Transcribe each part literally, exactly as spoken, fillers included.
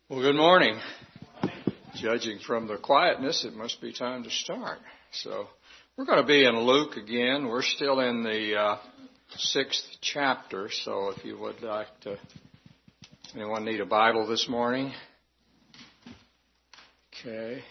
Well, good morning. Judging from the quietness, it must be time to start. So we're going to be in Luke again. We're still in the uh, sixth chapter. So if you would like to, anyone need a Bible this morning? Okay.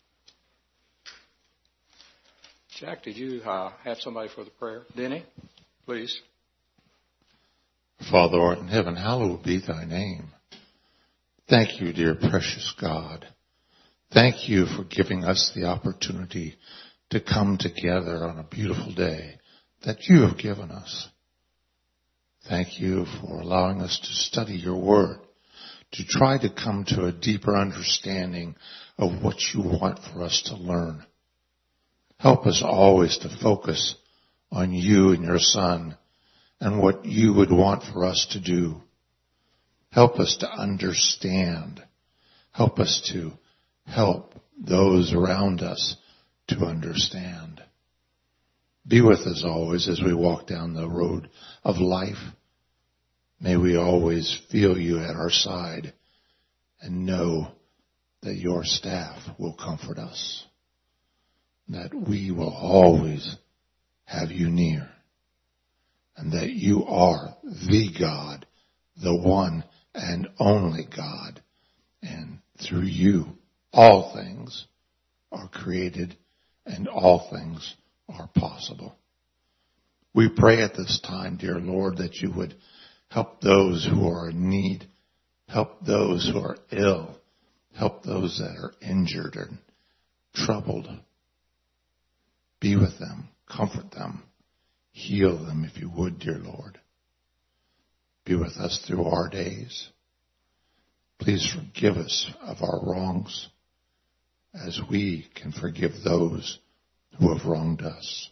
Jack, did you uh, have somebody for the prayer? Denny, please. Father, art in heaven, hallowed be thy name. Thank you, dear precious God. Thank you for giving us the opportunity to come together on a beautiful day that you have given us. Thank you for allowing us to study your word, to try to come to a deeper understanding of what you want for us to learn. Help us always to focus on you and your Son and what you would want for us to do. Help us to understand. Help us to help those around us to understand. Be with us always as we walk down the road of life. May we always feel you at our side and know that your staff will comfort us, that we will always have you near, and that you are the God, the one and only God, and through you all things are created and all things are possible. We pray at this time, dear Lord, that you would help those who are in need, help those who are ill, help those that are injured and troubled. Be with them, comfort them, heal them if you would, dear Lord. Be with us through our days. Please forgive us of our wrongs as we can forgive those who have wronged us.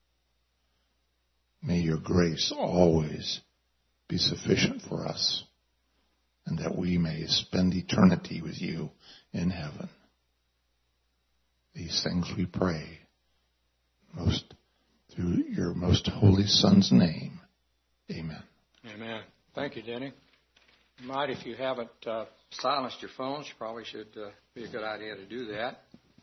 May your grace always be sufficient for us and that we may spend eternity with you in heaven. These things we pray most through your most holy Son's name. Amen. Amen. Thank you, Denny. You might, if you haven't uh, silenced your phones, you probably should uh, be a good idea to do that.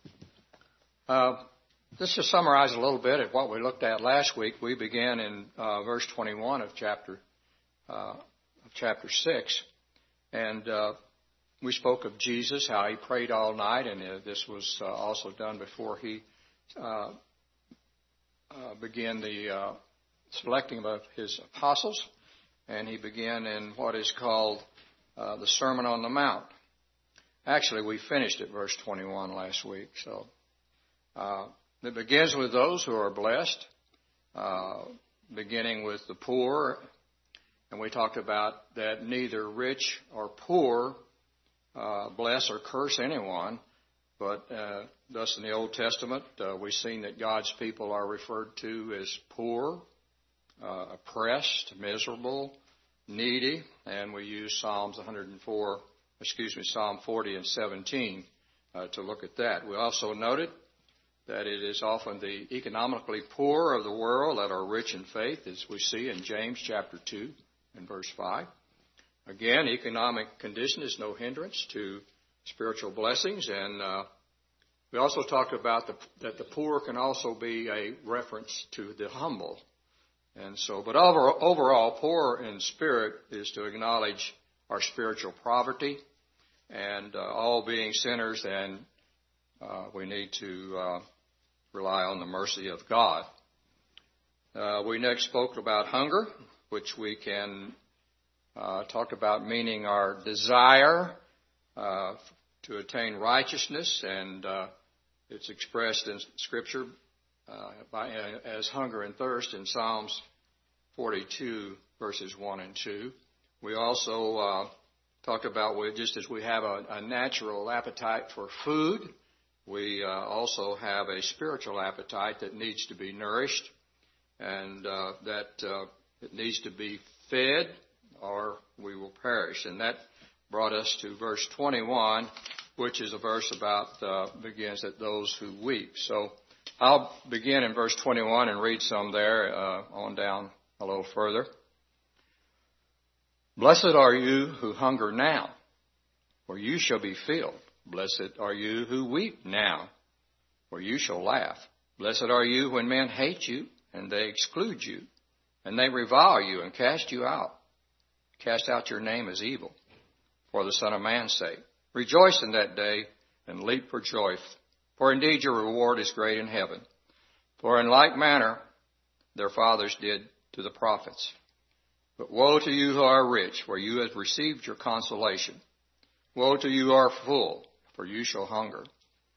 Uh, just to summarize a little bit of what we looked at last week, we began in uh, verse twenty-one of chapter uh, of chapter six, and uh, we spoke of Jesus, how he prayed all night, and uh, this was uh, also done before he uh, uh, began the uh, selecting of his apostles. And he began in what is called uh, the Sermon on the Mount. Actually, we finished at verse twenty-one last week. So uh, it begins with those who are blessed, uh, beginning with the poor. And we talked about that neither rich or poor uh, bless or curse anyone. But uh, thus in the Old Testament, uh, we've seen that God's people are referred to as poor, Uh, oppressed, miserable, needy, and we use Psalms one hundred four, excuse me, Psalm forty and seventeen uh, to look at that. We also noted that it is often the economically poor of the world that are rich in faith, as we see in James chapter two and verse five. Again, economic condition is no hindrance to spiritual blessings, and uh, we also talked about the, that the poor can also be a reference to the humble. And so, but over, overall, poor in spirit is to acknowledge our spiritual poverty and uh, all being sinners, and uh, we need to uh, rely on the mercy of God. Uh, we next spoke about hunger, which we can uh, talk about meaning our desire uh, to attain righteousness, and uh, it's expressed in Scripture Uh, by, uh, as hunger and thirst in Psalms forty-two, verses one and two. We also uh, talked about we, just as we have a, a natural appetite for food, we uh, also have a spiritual appetite that needs to be nourished, and uh, that uh, it needs to be fed or we will perish. And that brought us to verse twenty-one, which is a verse about, uh, begins at those who weep. So I'll begin in verse twenty-one and read some there uh, on down a little further. Blessed are you who hunger now, for you shall be filled. Blessed are you who weep now, for you shall laugh. Blessed are you when men hate you, and they exclude you, and they revile you and cast you out. Cast out your name as evil, for the Son of Man's sake. Rejoice in that day, and leap for joy, for indeed your reward is great in heaven. For in like manner their fathers did to the prophets. But woe to you who are rich, for you have received your consolation. Woe to you who are full, for you shall hunger.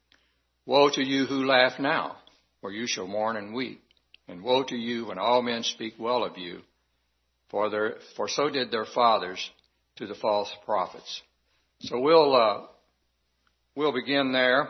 Woe to you who laugh now, for you shall mourn and weep. And woe to you when all men speak well of you, for their, for so did their fathers to the false prophets. So we'll uh, we'll begin there.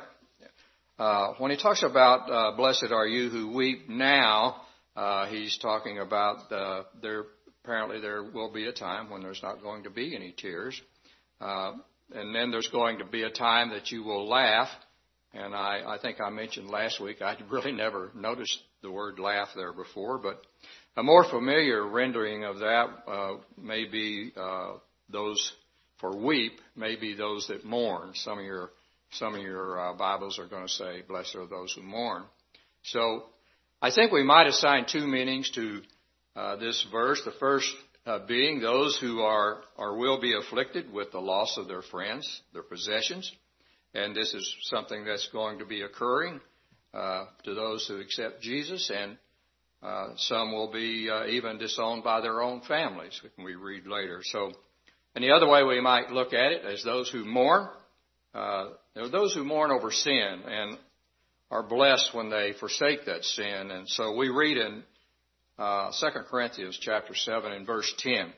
Uh, when he talks about uh, blessed are you who weep now, uh, he's talking about uh, there. Apparently, there will be a time when there's not going to be any tears, uh, and then there's going to be a time that you will laugh. And I, I think I mentioned last week I'd really never noticed the word laugh there before, but a more familiar rendering of that uh, may be uh, those for weep, may be those that mourn. Some of your some of your uh, Bibles are going to say, "Blessed are those who mourn." So I think we might assign two meanings to uh, this verse. The first uh, being those who are or will be afflicted with the loss of their friends, their possessions. And this is something that's going to be occurring uh, to those who accept Jesus, and uh, some will be uh, even disowned by their own families, which we read later. So, and the other way we might look at it is those who mourn. Uh, there are those who mourn over sin and are blessed when they forsake that sin. And so we read in uh, Second Corinthians chapter seven and verse ten,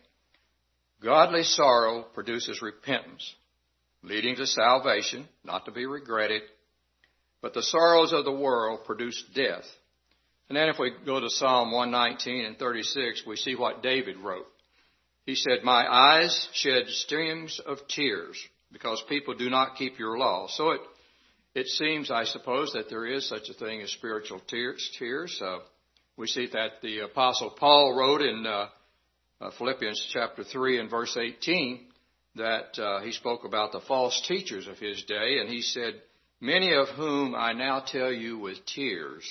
godly sorrow produces repentance, leading to salvation, not to be regretted, but the sorrows of the world produce death. And then if we go to Psalm one nineteen and thirty-six, we see what David wrote. He said, my eyes shed streams of tears because people do not keep your law. So it it seems, I suppose, that there is such a thing as spiritual tears. tears. Uh, we see that the Apostle Paul wrote in uh, uh, Philippians chapter three and verse eighteen, that uh, he spoke about the false teachers of his day, and he said, many of whom I now tell you with tears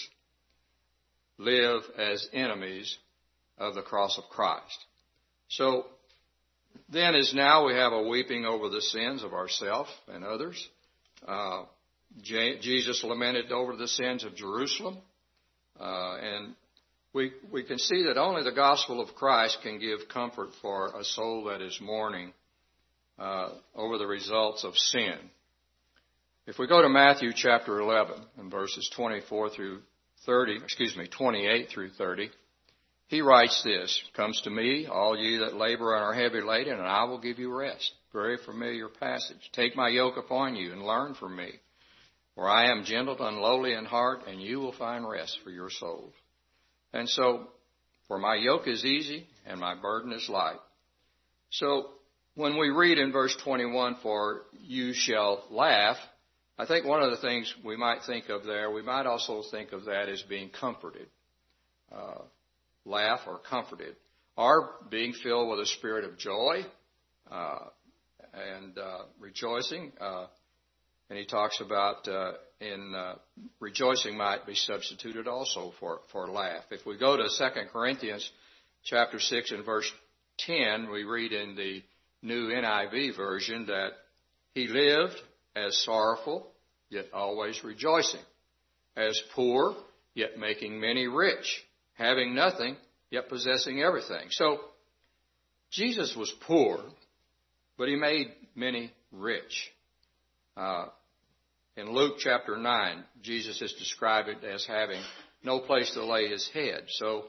live as enemies of the cross of Christ. So then as now we have a weeping over the sins of ourselves and others. Uh, J- Jesus lamented over the sins of Jerusalem, uh, and we we can see that only the gospel of Christ can give comfort for a soul that is mourning Uh, over the results of sin. If we go to Matthew chapter eleven and verses twenty-four through thirty, excuse me, twenty-eight through thirty, he writes this, comes to me, all ye that labor and are heavy laden, and I will give you rest. Very familiar passage. Take my yoke upon you and learn from me, for I am gentle and lowly in heart, and you will find rest for your souls. And so, for my yoke is easy and my burden is light. So, when we read in verse twenty-one, for you shall laugh, I think one of the things we might think of there, we might also think of that as being comforted. Uh, laugh or comforted. Or being filled with a spirit of joy uh, and uh, rejoicing. Uh, and he talks about uh, in uh, rejoicing might be substituted also for, for laugh. If we go to Second Corinthians chapter six and verse ten, we read in the New N I V version that he lived as sorrowful, yet always rejoicing, as poor, yet making many rich, having nothing, yet possessing everything. So Jesus was poor, but he made many rich. Uh, in Luke chapter nine, Jesus is described as having no place to lay his head. So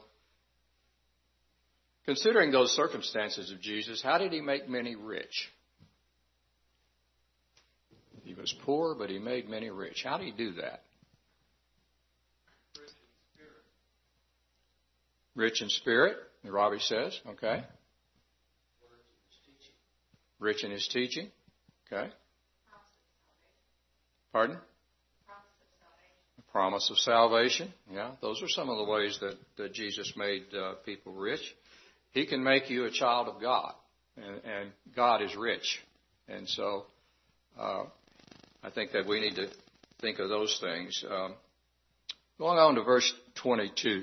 considering those circumstances of Jesus, how did he make many rich? He was poor, but he made many rich. How did he do that? Rich in spirit, Robbie says. Okay. Rich in his teaching. Okay. Pardon? The promise of salvation. Yeah, those are some of the ways that, that Jesus made uh, people rich. He can make you a child of God, and, and God is rich. And so uh, I think that we need to think of those things. Um, going on to verse twenty-two.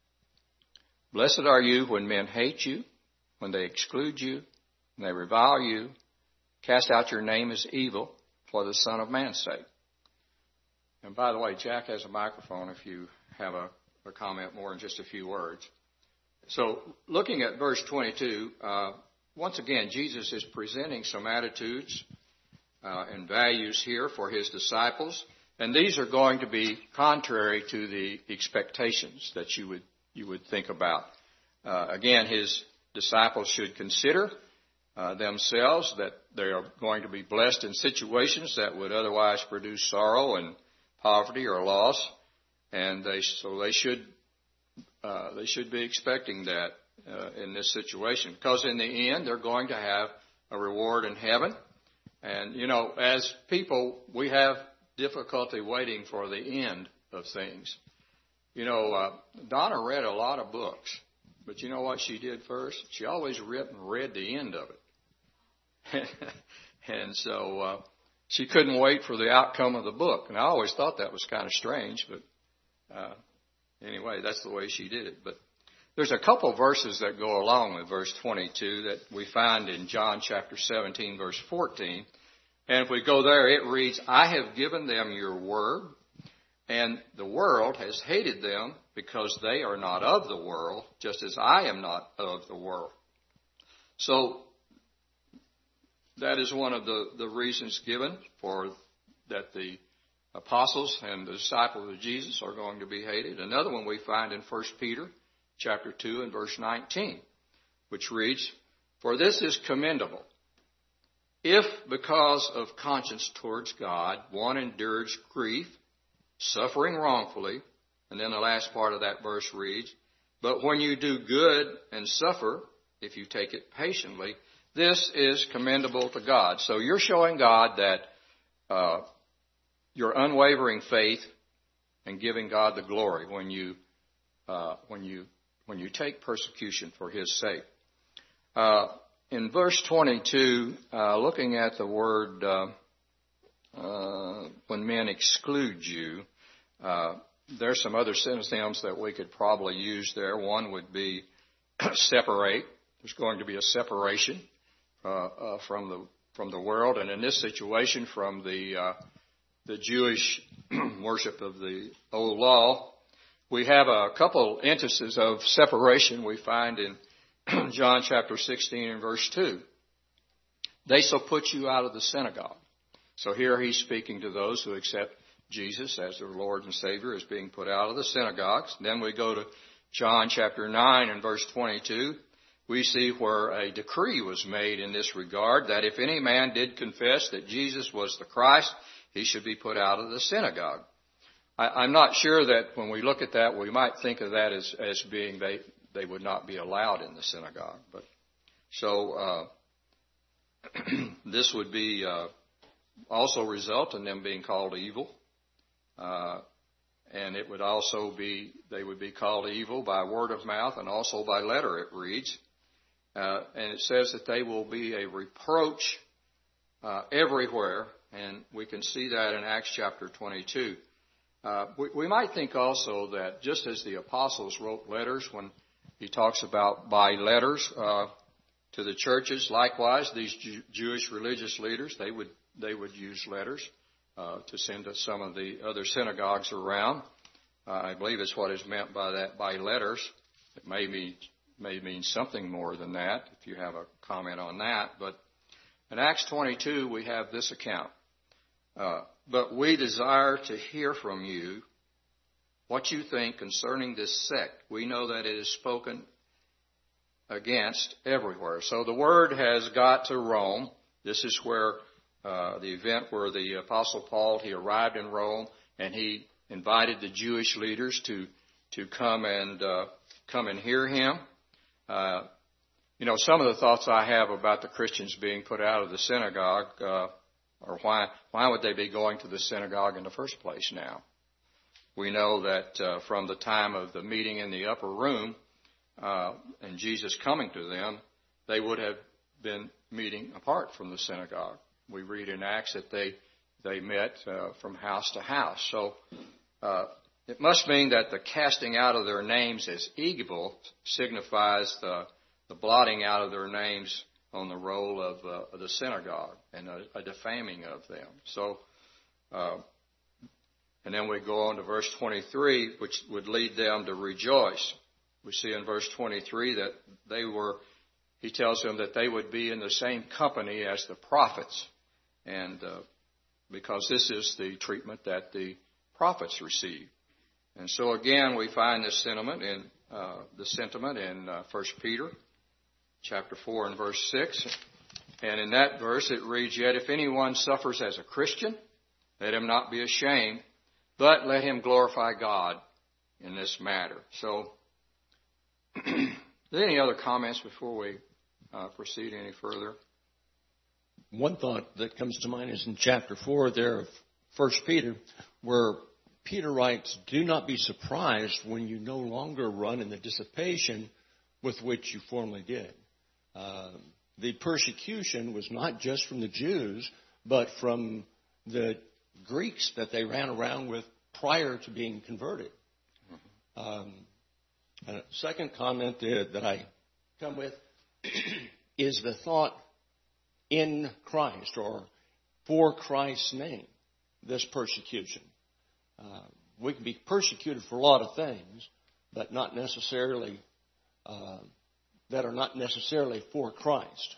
Blessed are you when men hate you, when they exclude you, when they revile you, cast out your name as evil for the Son of Man's sake. And by the way, Jack has a microphone if you have a, a comment more in just a few words. So looking at verse twenty-two, uh, once again, Jesus is presenting some attitudes uh, and values here for his disciples. And these are going to be contrary to the expectations that you would you would think about. Uh, again, his disciples should consider uh, themselves that they are going to be blessed in situations that would otherwise produce sorrow and poverty or loss, and they so they should uh, they should be expecting that uh, in this situation, because in the end they're going to have a reward in heaven. And you know, as people, we have difficulty waiting for the end of things. You know, uh, Donna read a lot of books, but you know what she did first? She always read, read the end of it. And so uh, she couldn't wait for the outcome of the book. And I always thought that was kind of strange, but uh, anyway, that's the way she did it. But there's a couple verses that go along with verse twenty-two that we find in John chapter seventeen, verse fourteen. And if we go there, it reads, I have given them your word, and the world has hated them because they are not of the world, just as I am not of the world. So that is one of the, the reasons given for that the apostles and the disciples of Jesus are going to be hated. Another one we find in First Peter chapter two and verse nineteen, which reads, for this is commendable, if because of conscience towards God one endures grief, suffering wrongfully. And then the last part of that verse reads, but when you do good and suffer, if you take it patiently, this is commendable to God. So you're showing God that uh, your unwavering faith and giving God the glory when you uh, when you when you take persecution for His sake. Uh, in verse twenty-two, uh, looking at the word uh, uh, when men exclude you, uh, there's some other synonyms that we could probably use there. One would be separate. There's going to be a separation uh, uh, from the from the world, and in this situation, from the uh, the Jewish worship of the old law. We have a couple instances of separation we find in John chapter sixteen and verse two. They shall put you out of the synagogue. So here he's speaking to those who accept Jesus as their Lord and Savior as being put out of the synagogues. Then we go to John chapter nine and verse twenty-two. We see where a decree was made in this regard, that if any man did confess that Jesus was the Christ, he should be put out of the synagogue. I, I'm not sure that when we look at that, we might think of that as, as being they, they would not be allowed in the synagogue. But so uh, this would be uh, also result in them being called evil. Uh, and it would also be, they would be called evil by word of mouth and also by letter, it reads. Uh, and it says that they will be a reproach uh, everywhere, and we can see that in Acts chapter twenty-two. Uh, we, we might think also that just as the apostles wrote letters when he talks about by letters uh, to the churches, likewise these Jew- Jewish religious leaders, they would they would use letters uh, to send to some of the other synagogues around. Uh, I believe it's what is meant by that, by letters. It may be may mean something more than that, if you have a comment on that. But in Acts twenty-two, we have this account. Uh, but we desire to hear from you what you think concerning this sect. We know that it is spoken against everywhere. So the word has got to Rome. This is where uh, the event where the Apostle Paul, he arrived in Rome, and he invited the Jewish leaders to to come and uh, come and hear him. Uh, you know, some of the thoughts I have about the Christians being put out of the synagogue, uh, or why why would they be going to the synagogue in the first place now? We know that uh, from the time of the meeting in the upper room uh, and Jesus coming to them, they would have been meeting apart from the synagogue. we read in Acts that they they met uh, from house to house. So uh, it must mean that the casting out of their names as evil signifies the, the blotting out of their names on the roll of, uh, of the synagogue and a, a defaming of them. So, uh, and then we go on to verse twenty-three, which would lead them to rejoice. We see in verse twenty-three that they were, he tells them that they would be in the same company as the prophets. And uh, because this is the treatment that the prophets received. And so again, we find this sentiment in uh, the sentiment in uh, First Peter chapter four and verse six. And in that verse it reads, "Yet if anyone suffers as a Christian, let him not be ashamed, but let him glorify God in this matter." So, are there any other comments before we uh, proceed any further? One thought that comes to mind is in chapter four there of First Peter, where Peter writes, "Do not be surprised when you no longer run in the dissipation with which you formerly did." Uh, the persecution was not just from the Jews, but from the Greeks that they ran around with prior to being converted. Mm-hmm. Um, and a second comment that, that I come with is the thought in Christ, or for Christ's name, this persecution. Uh, we can be persecuted for a lot of things, but not necessarily, uh, that are not necessarily for Christ.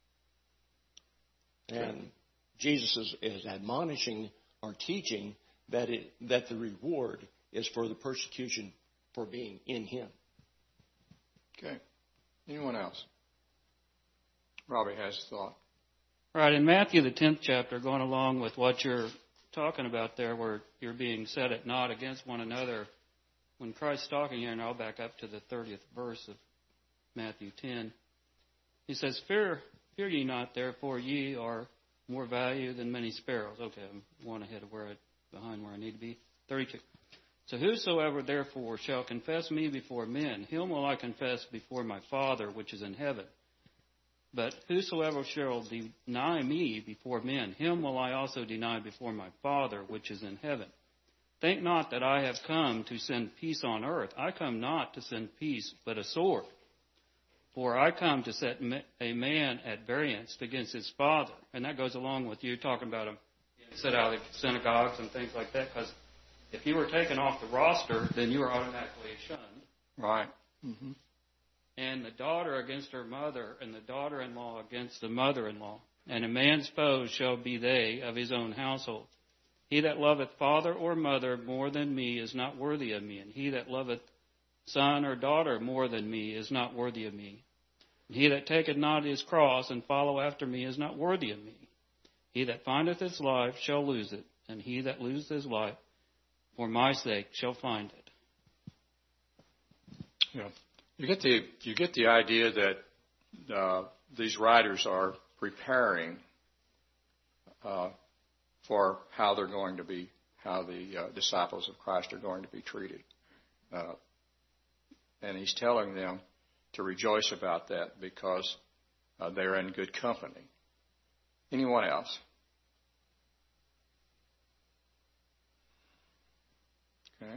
And Jesus is, is admonishing or teaching that it, that the reward is for the persecution for being in Him. Okay. Anyone else? Robbie has a thought. Right, in Matthew, the tenth chapter, going along with what you're talking about there, where you're being set at naught against one another, when Christ's talking here, and I'll back up to the thirtieth verse of Matthew ten, he says, Fear, fear ye not, therefore ye are more value than many sparrows. Okay, I'm one ahead of where I, behind where I need to be. thirty-two. So whosoever therefore shall confess me before men, him will I confess before my Father which is in heaven. But whosoever shall deny me before men, him will I also deny before my Father which is in heaven. Think not that I have come to send peace on earth. I come not to send peace, but a sword. For I come to set a man at variance against his father. And that goes along with you talking about him set out of synagogues and things like that. Because if you were taken off the roster, then you were automatically shunned. Right. Mm-hmm. And the daughter against her mother, and the daughter-in-law against the mother-in-law. And a man's foes shall be they of his own household. He that loveth father or mother more than me is not worthy of me. And he that loveth son or daughter more than me is not worthy of me. And he that taketh not his cross and follow after me is not worthy of me. He that findeth his life shall lose it, and he that loseth his life for my sake shall find it. Yeah. You get the you get the idea that uh, these writers are preparing uh, for how they're going to be, how the uh, disciples of Christ are going to be treated, uh, and he's telling them to rejoice about that because uh, they're in good company. Anyone else? Okay.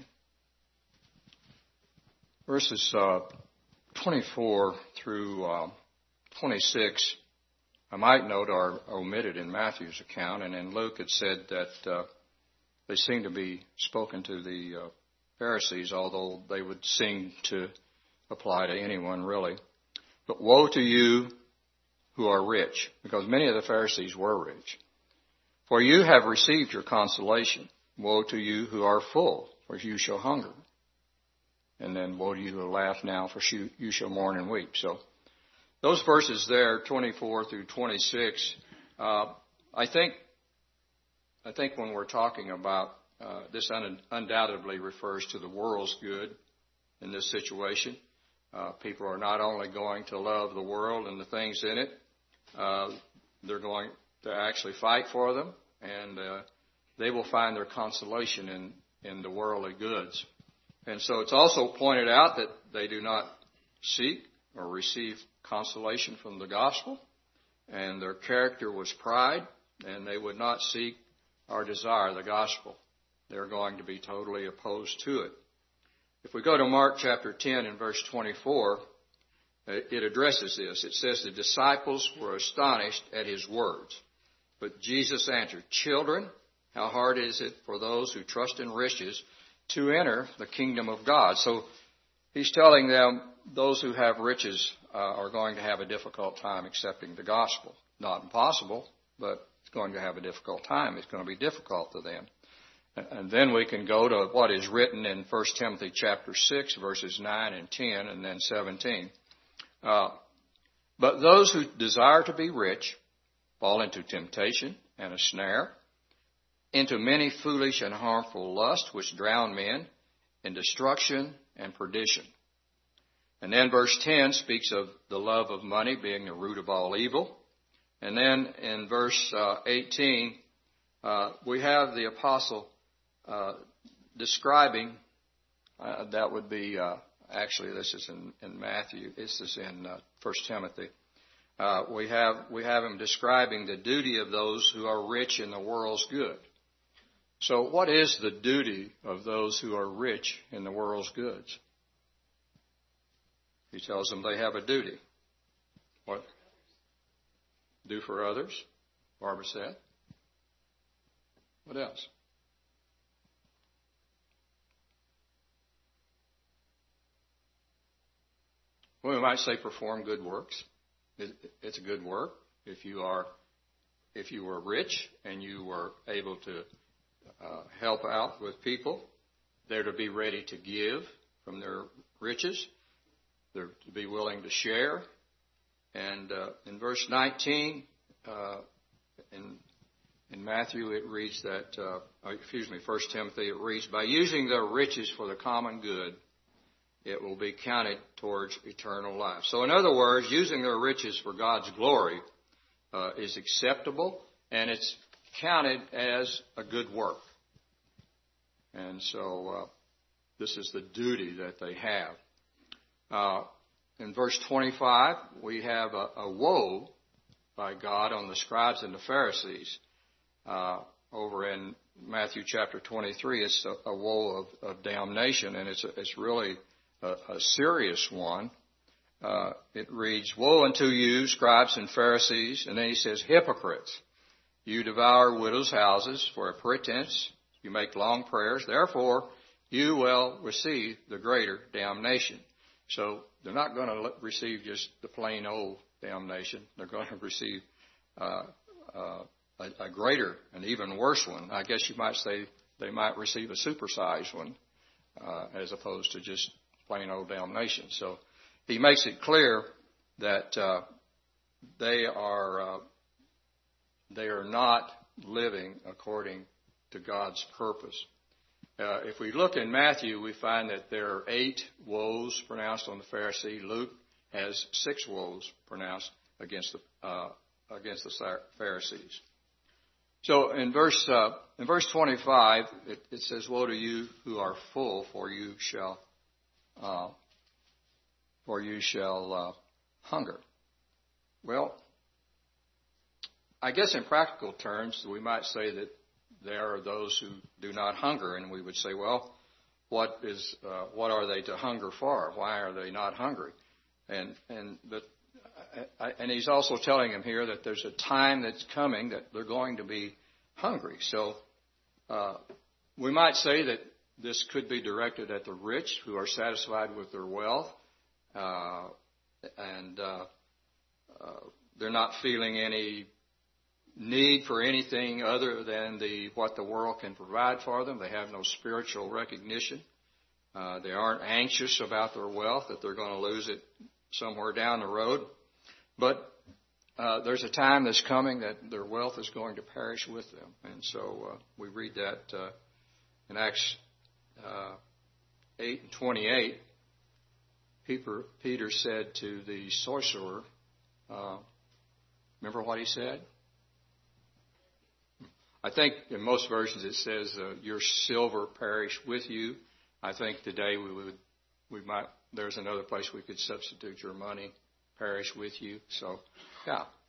Verses uh, twenty-four through uh, twenty-six, I might note, are omitted in Matthew's account, and in Luke it said that uh, they seem to be spoken to the uh, Pharisees, although they would seem to apply to anyone really. But woe to you who are rich, because many of the Pharisees were rich, for you have received your consolation. Woe to you who are full, for you shall hunger. And then woe to you who laugh now, for you shall mourn and weep. So those verses there, twenty-four through twenty-six, uh, I think I think when we're talking about uh, this, un- undoubtedly refers to the world's good in this situation. Uh, people are not only going to love the world and the things in it, uh, they're going to actually fight for them, and uh, they will find their consolation in, in the worldly goods. And so it's also pointed out that they do not seek or receive consolation from the gospel, and their character was pride, and they would not seek or desire the gospel. They're going to be totally opposed to it. If we go to Mark chapter ten and verse twenty-four, it addresses this. It says, the disciples were astonished at his words. But Jesus answered, children, how hard is it for those who trust in riches to enter the kingdom of God? So he's telling them those who have riches uh, are going to have a difficult time accepting the gospel. Not impossible, but it's going to have a difficult time. It's going to be difficult to them. And then we can go to what is written in First Timothy chapter six, verses nine and ten, and then seventeen. Uh, but those who desire to be rich fall into temptation and a snare, into many foolish and harmful lusts, which drown men in destruction and perdition. And then verse ten speaks of the love of money being the root of all evil. And then in verse uh, eighteen, uh, we have the apostle uh, describing, uh, that would be... Uh, Actually, this is in, in Matthew. This is in uh, First Timothy. Uh, we have we have him describing the duty of those who are rich in the world's good. So, what is the duty of those who are rich in the world's goods? He tells them they have a duty. What? Do for others. Barbara said. What else? Well, we might say perform good works. It's a good work. If you are, if you were rich and you were able to uh, help out with people, they're to be ready to give from their riches. They're to be willing to share. And uh, in verse nineteen, uh, in in Matthew, it reads that, uh, excuse me, First Timothy, it reads, by using their riches for the common good, it will be counted towards eternal life. So in other words, using their riches for God's glory uh, is acceptable, and it's counted as a good work. And so uh, this is the duty that they have. Uh, in verse twenty-five, we have a, a woe by God on the scribes and the Pharisees. Uh, over in Matthew chapter twenty-three, it's a, a woe of, of damnation, and it's a, it's really a, a serious one. Uh, it reads, woe unto you, scribes and Pharisees. And then he says, hypocrites, you devour widows' houses for a pretense. You make long prayers. Therefore, you will receive the greater damnation. So they're not going to receive just the plain old damnation. They're going to receive uh, uh, a, a greater and even worse one. I guess you might say they might receive a supersized one uh, as opposed to just plain old damnation. So he makes it clear that uh, they are uh, they are not living according to God's purpose. Uh, if we look in Matthew, we find that there are eight woes pronounced on the Pharisee. Luke has six woes pronounced against the uh, against the Pharisees. So in verse uh, in verse twenty-five, it, it says, "Woe to you who are full, for you shall uh, for you shall uh, hunger." Well, I guess in practical terms, we might say that there are those who do not hunger, and we would say, well, what is uh, what are they to hunger for? Why are they not hungry? And and but I, and he's also telling them here that there's a time that's coming that they're going to be hungry. So uh, we might say that this could be directed at the rich who are satisfied with their wealth, uh, and uh, uh, they're not feeling any need for anything other than the what the world can provide for them. They have no spiritual recognition. Uh, they aren't anxious about their wealth, that they're going to lose it somewhere down the road. But uh, there's a time that's coming that their wealth is going to perish with them. And so uh, we read that uh, in Acts uh, eight and twenty-eight. Peter, Peter said to the sorcerer, uh, remember what he said? I think in most versions it says, uh, your silver perish with you. I think today we would, we might, there's another place we could substitute your money perish with you. So, yeah,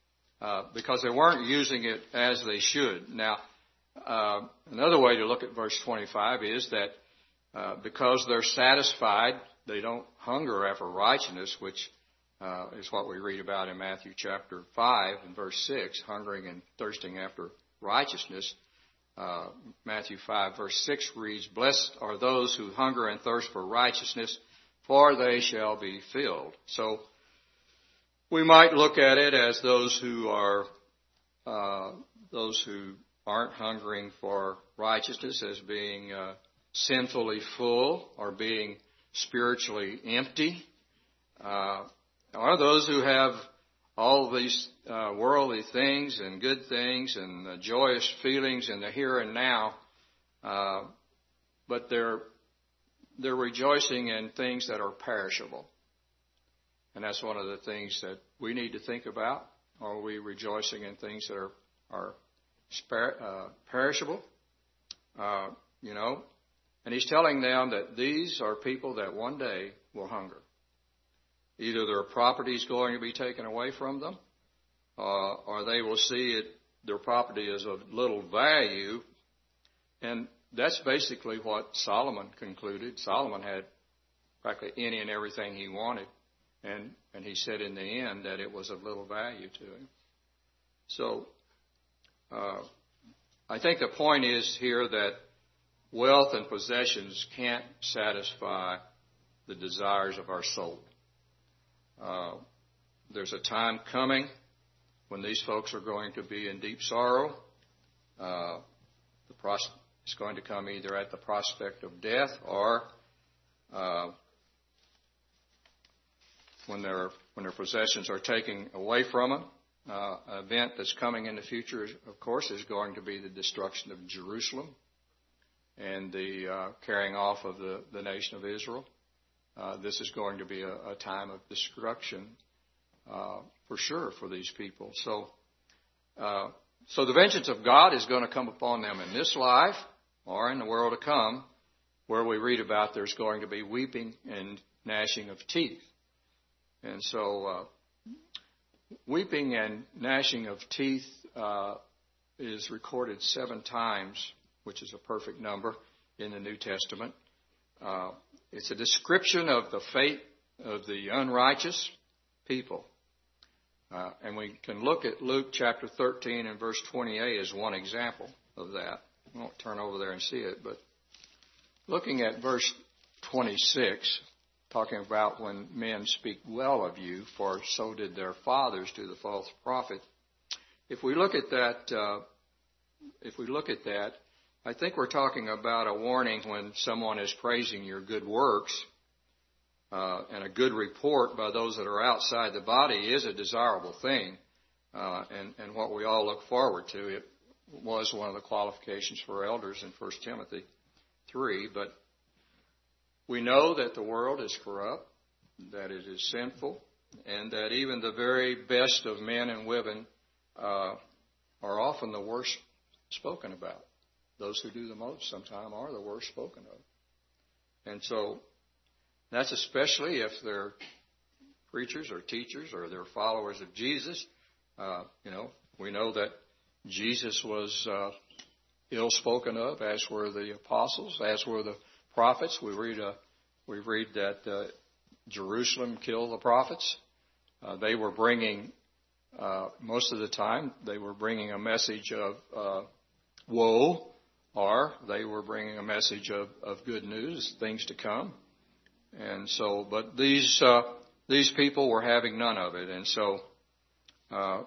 uh, because they weren't using it as they should. Now, uh, another way to look at verse twenty-five is that uh, because they're satisfied, they don't hunger after righteousness, which uh, is what we read about in Matthew chapter five and verse six, hungering and thirsting after righteousness. Uh, Matthew five verse six reads, "Blessed are those who hunger and thirst for righteousness, for they shall be filled." So we might look at it as those who are uh, those who aren't hungering for righteousness as being uh, sinfully full or being spiritually empty, uh, or those who have all these uh, worldly things and good things and uh, joyous feelings in the here and now, uh, but they're they're rejoicing in things that are perishable. And that's one of the things that we need to think about. Are we rejoicing in things that are, are spar- uh, perishable? Uh, you know, and he's telling them that these are people that one day will hunger. Either their property is going to be taken away from them, uh, or they will see it, their property is of little value. And that's basically what Solomon concluded. Solomon had practically any and everything he wanted. And, and he said in the end that it was of little value to him. So uh, I think the point is here that wealth and possessions can't satisfy the desires of our soul. Uh, there's a time coming when these folks are going to be in deep sorrow. Uh, the pros- it's going to come either at the prospect of death or uh, when their when their possessions are taken away from them. Uh, an event that's coming in the future, of course, is going to be the destruction of Jerusalem and the uh, carrying off of the, the nation of Israel. Uh, this is going to be a, a time of destruction uh, for sure for these people. So, uh, so the vengeance of God is going to come upon them in this life or in the world to come, where we read about there's going to be weeping and gnashing of teeth. And so, uh, weeping and gnashing of teeth uh, is recorded seven times, which is a perfect number in the New Testament. Uh, it's a description of the fate of the unrighteous people. Uh, and we can look at Luke chapter thirteen and verse twenty-eight as one example of that. I won't turn over there and see it, but looking at verse twenty-six, talking about when men speak well of you, for so did their fathers to the false prophet. If we look at that, uh, if we look at that, I think we're talking about a warning when someone is praising your good works, uh, and a good report by those that are outside the body is a desirable thing, uh, and, and what we all look forward to. It was one of the qualifications for elders in First Timothy three, but we know that the world is corrupt, that it is sinful, and that even the very best of men and women uh, are often the worst spoken about. Those who do the most sometimes are the worst spoken of. And so that's especially if they're preachers or teachers or they're followers of Jesus. Uh, you know, we know that Jesus was uh, ill spoken of, as were the apostles, as were the prophets. We read uh, we read that uh, Jerusalem killed the prophets. Uh, they were bringing, uh, most of the time, they were bringing a message of uh, woe, or they were bringing a message of, of good news, things to come. And so, but these uh, these people were having none of it. And so uh,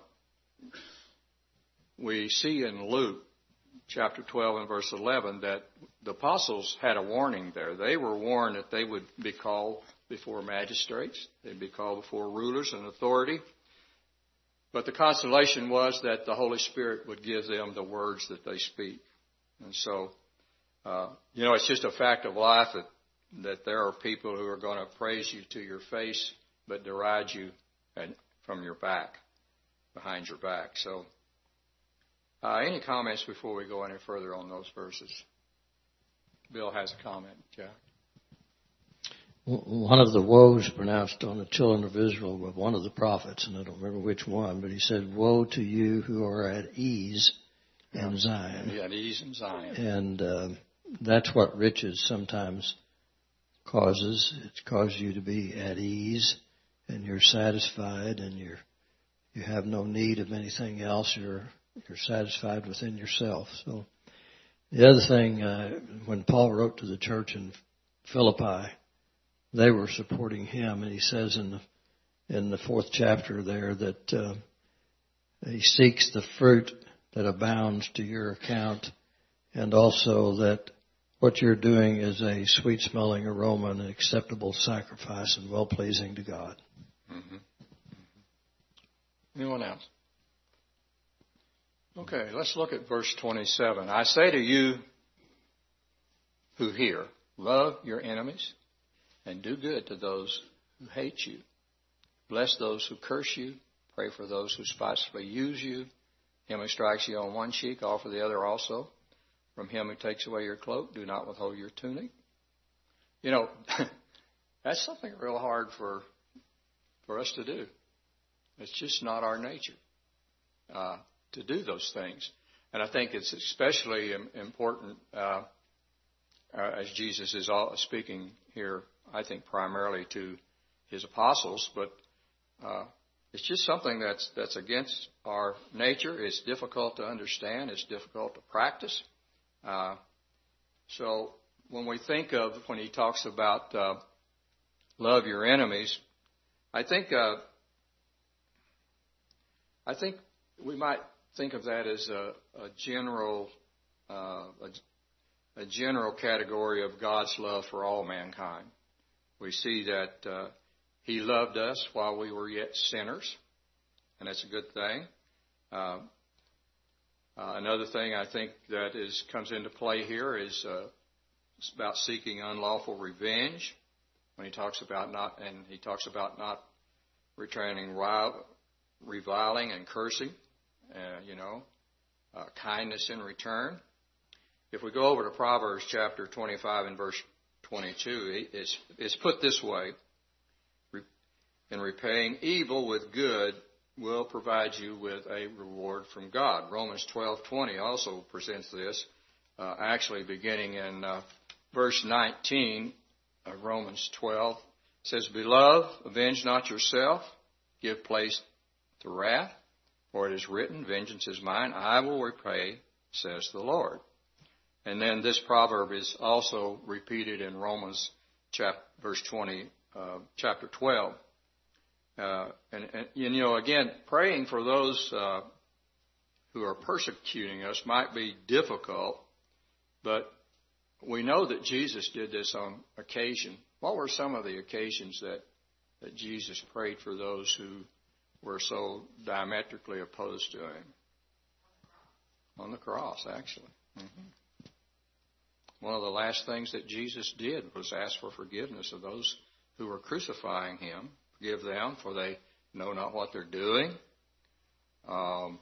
we see in Luke chapter twelve and verse eleven that the apostles had a warning there. They were warned that they would be called before magistrates. They'd be called before rulers and authority. But the consolation was that the Holy Spirit would give them the words that they speak. And so, uh, you know, it's just a fact of life that, that there are people who are going to praise you to your face, but deride you and from your back, behind your back. So, uh, any comments before we go any further on those verses? Bill has a comment, Jack. one of the woes pronounced on the children of Israel by one of the prophets, and I don't remember which one, but he said, "Woe to you who are at ease in Zion." Yeah, at ease in Zion. And uh, that's what riches sometimes causes. It causes you to be at ease, and you're satisfied, and you're you have no need of anything else. You're you're satisfied within yourself. So the other thing, uh, when Paul wrote to the church in Philippi, they were supporting him, and he says in the in the fourth chapter there that uh, he seeks the fruit that abounds to your account, and also that what you're doing is a sweet-smelling aroma and an acceptable sacrifice and well-pleasing to God. Mm-hmm. Anyone else? Okay, let's look at verse twenty-seven. I say to you who hear, love your enemies and do good to those who hate you. Bless those who curse you. Pray for those who spitefully use you. Him who strikes you on one cheek, offer the other also. From him who takes away your cloak, do not withhold your tunic. You know, that's something real hard for for us to do. It's just not our nature uh, to do those things. And I think it's especially important uh, uh, as Jesus is all speaking here, I think primarily to his apostles, but uh, it's just something that's that's against our nature. It's difficult to understand. It's difficult to practice. Uh, so when we think of, when he talks about uh, love your enemies, I think uh, I think we might think of that as a, a general uh, a, a general category of God's love for all mankind. We see that uh, he loved us while we were yet sinners, and that's a good thing. Uh, uh, another thing I think that is comes into play here is uh, it's about seeking unlawful revenge. When he talks about not, and he talks about not returning reviling and cursing, uh, you know, uh, kindness in return. If we go over to Proverbs chapter twenty-five and verse twenty-two, it's, it's put this way: in repaying evil with good will provide you with a reward from God. Romans twelve twenty also presents this, uh, actually beginning in uh, verse nineteen of Romans twelve. It says, Beloved, avenge not yourself, give place to wrath, for it is written, Vengeance is mine, I will repay, says the Lord. And then this proverb is also repeated in Romans chapter, verse twenty, uh, chapter twelve. Uh, and, and, you know, again, praying for those uh, who are persecuting us might be difficult, but we know that Jesus did this on occasion. What were some of the occasions that, that Jesus prayed for those who were so diametrically opposed to him? On the cross, actually. Mm-hmm. One of the last things that Jesus did was ask for forgiveness of those who were crucifying him. Forgive them, for they know not what they're doing. Um,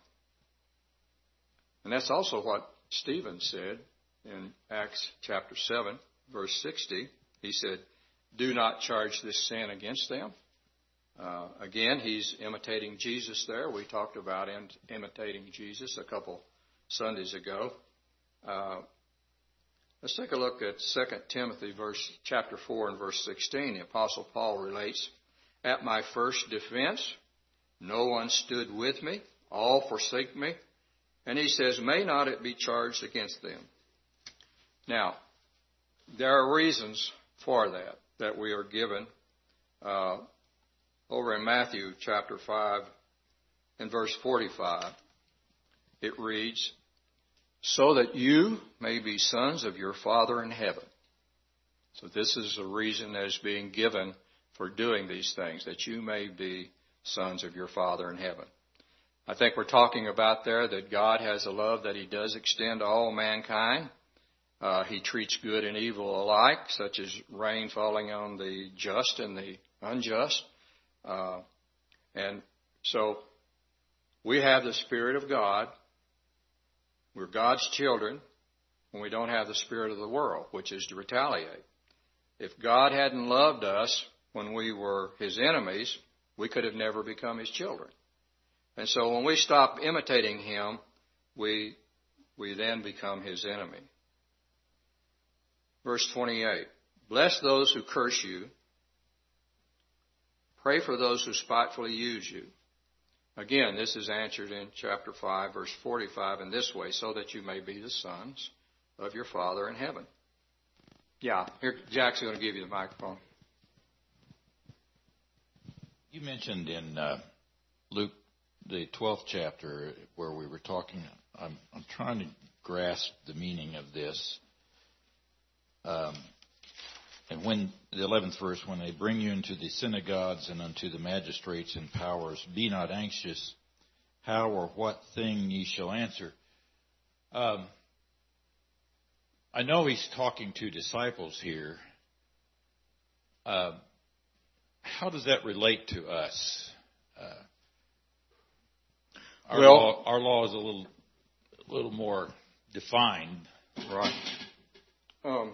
and that's also what Stephen said in Acts chapter seven, verse sixty. He said, do not charge this sin against them. Uh, again, he's imitating Jesus there. We talked about im- imitating Jesus a couple Sundays ago. Uh, let's take a look at Second Timothy verse chapter four and verse sixteen. The Apostle Paul relates, At my first defense, no one stood with me. All forsake me. And he says, may not it be charged against them. Now, there are reasons for that, that we are given. Uh, over in Matthew chapter five and verse forty-five, it reads, so that you may be sons of your Father in heaven. So this is a reason that is being given for doing these things, that you may be sons of your Father in heaven. I think we're talking about there that God has a love that he does extend to all mankind. Uh, he treats good and evil alike, such as rain falling on the just and the unjust. Uh, and so we have the Spirit of God. We're God's children when we don't have the spirit of the world, which is to retaliate. if God hadn't loved us when we were His enemies, we could have never become His children. And so when we stop imitating Him, we we then become His enemy. Verse twenty-eight, bless those who curse you. Pray for those who spitefully use you. Again, this is answered in chapter five, verse forty-five in this way, so that you may be the sons of your Father in heaven. Yeah, here, Jack's going to give you the microphone. You mentioned in uh, Luke, the twelfth chapter, where we were talking, I'm, I'm trying to grasp the meaning of this. Um, and when, the eleventh verse, when they bring you into the synagogues and unto the magistrates and powers, be not anxious how or what thing ye shall answer. Um, I know he's talking to disciples here. Uh, how does that relate to us? Uh, our, well, law, our law is a little, a little more defined. Right. Um,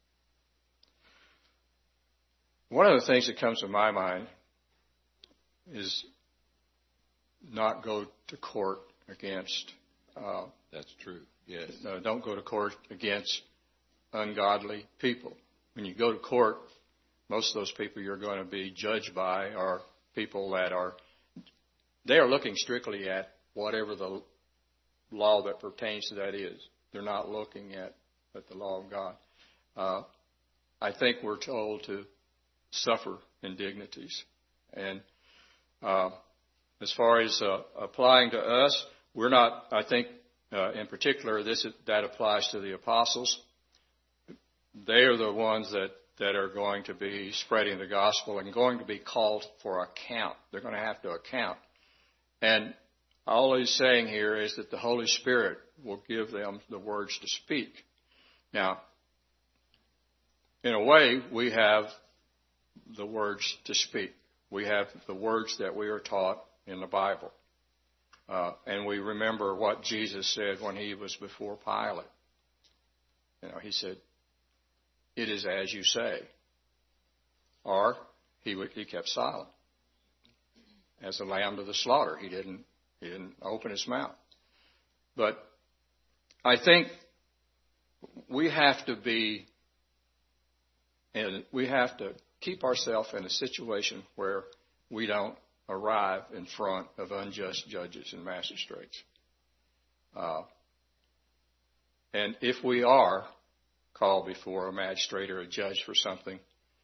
one of the things that comes to my mind is not go to court against. Uh, That's true. Yes. Uh, don't go to court against ungodly people. When you go to court, most of those people you're going to be judged by are people that are, they are looking strictly at whatever the law that pertains to that is. They're not looking at, at the law of God. Uh, I think we're told to suffer indignities. And uh, as far as uh, applying to us, we're not, I think, uh, in particular, this is, that applies to the apostles. They are the ones that, that are going to be spreading the gospel and going to be called for account. They're going to have to account. And all he's saying here is that the Holy Spirit will give them the words to speak. Now, in a way, we have the words to speak. We have the words that we are taught in the Bible. Uh, and we remember what Jesus said when he was before Pilate. You know, he said, "It is as you say." Or he he kept silent. As a lamb to the slaughter, he didn't he didn't open his mouth. But I think we have to be, and we have to keep ourselves in a situation where we don't arrive in front of unjust judges and magistrates. Uh, and if we are called before a magistrate or a judge for something,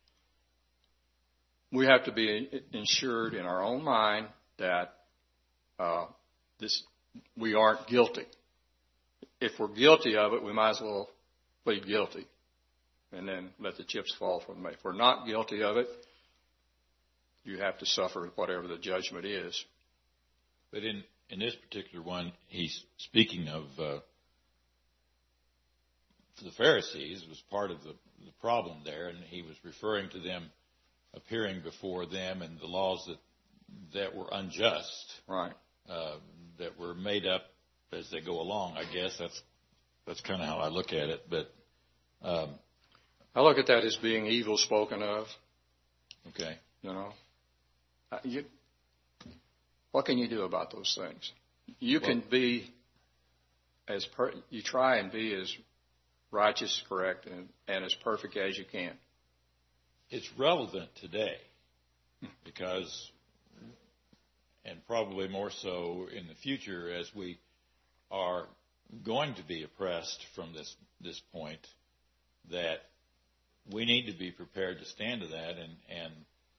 we have to be ensured in our own mind that uh, this we aren't guilty. If we're guilty of it, we might as well plead guilty and then let the chips fall from them. If we're not guilty of it, you have to suffer whatever the judgment is. But in, in this particular one, he's speaking of uh, the Pharisees was part of the, the problem there, and he was referring to them appearing before them and the laws that that were unjust, right? Uh, that were made up as they go along. I guess that's that's kind of how I look at it. But um, I look at that as being evil spoken of. Okay, you know. You, what can you do about those things? You well, can be as per, you try and be as righteous, correct, and, and as perfect as you can. It's relevant today because, and probably more so in the future, as we are going to be oppressed from this this point, that we need to be prepared to stand to that and and.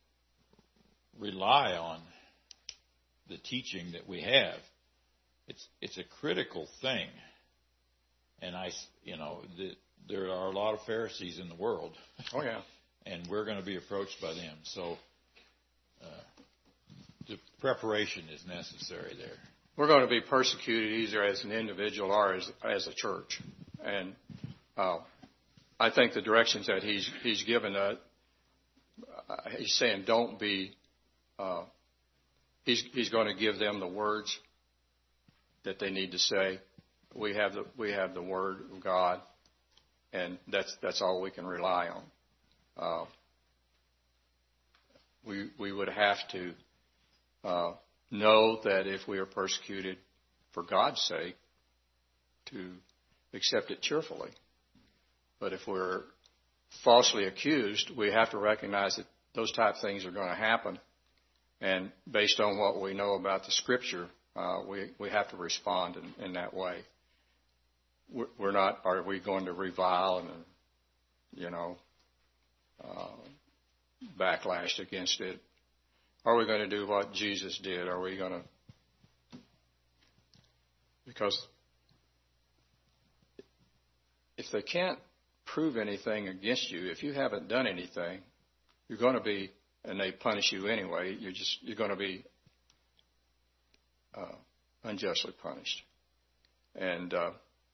rely on the teaching that we have. It's it's a critical thing, and I, you know, the, there are a lot of Pharisees in the world. Oh yeah, and we're going to be approached by them. So uh, the preparation is necessary there. We're going to be persecuted either as an individual or as as a church, and uh, I think the directions that he's he's given us, uh, he's saying don't be. Uh, he's he's going to give them the words that they need to say. We have the we have the Word of God, and that's that's all we can rely on. uh, we we would have to uh, know that if we are persecuted for God's sake, to accept it cheerfully. But if we're falsely accused, we have to recognize that those type of things are going to happen. And based on what we know about the Scripture, uh, we, we have to respond in, in that way. We're not, are we going to revile and, you know, uh, backlash against it? Are we going to do what Jesus did? Are we going to, because if they can't prove anything against you, if you haven't done anything, you're going to be, and they punish you anyway, you're just, you're going to be uh, unjustly punished. And uh,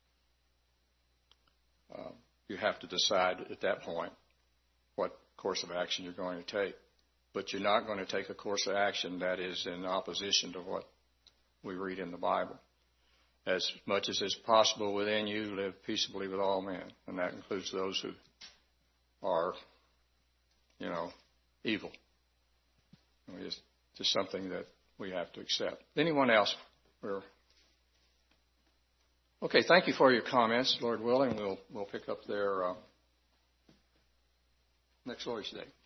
uh, you have to decide at that point what course of action you're going to take. But you're not going to take a course of action that is in opposition to what we read in the Bible. As much as is possible within you, live peaceably with all men. And that includes those who are, you know, evil. It's just something that we have to accept. Anyone else? We're... Okay, thank you for your comments. Lord willing, we'll, we'll pick up there uh, next Lord's Day.